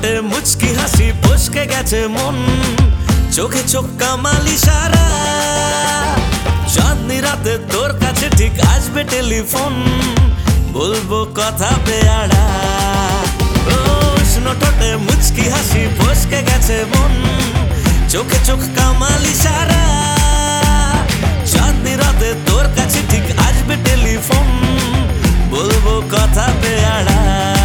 ঠোঁটে মুচকি হাসি ফসকে গেছে মন, চোখে চোখ কামালি সারা। চাঁদনি রাতে তোর কাছে ঠিক আসবে টেলিফোন, বলবো কথা বেয়ারা। উষ্ণ ঠোঁটে মুচকি হাসি ফসকে গেছে মন, চোখে চোখ কামালি সারা। চাঁদনি রাতে তোর কাছে ঠিক আসবে টেলিফোন, বলবো কথা বেয়ারা।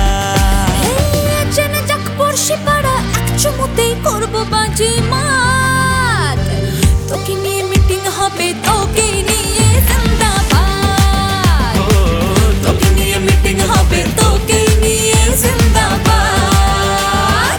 জেনে যাক পড়শি পাড়া, এক চুমুতেই করবো বাজিমাত। তোকে নিয়ে মিটিং হবে, তোকে নিয়ে জিন্দাবাদ। তোকে নিয়ে মিটিং হবে, তোকে নিয়ে জিন্দাবাদ।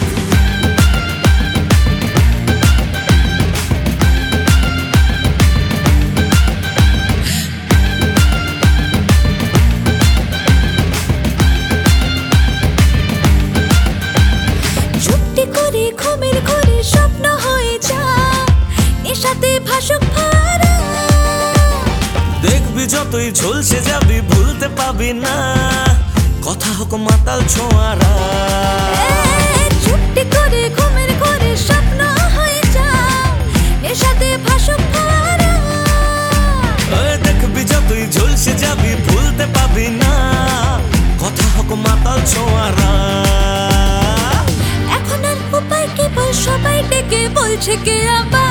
চুপটি করে ঘুমের ঘরে স্বপ্ন হয়ে যা, নেশাতে ভাসুক ভাড়া। দেখবি যতই ঝলসে যাবি ভুলতে পাবি না, কথা হোক মাতাল ছোঁয়ারা। চুপটি করে ঘুমের ঘরে স্বপ্ন হয়ে যা, নেশাতে ভাসুক ভাড়া। দেখবি যতই ঝলসে যাবি ভুলতে পাবি না, কথা হোক মাতাল ছোঁয়ারা। এখন আর উপায় কেবল সবাই ডেকে বলছে কে আবার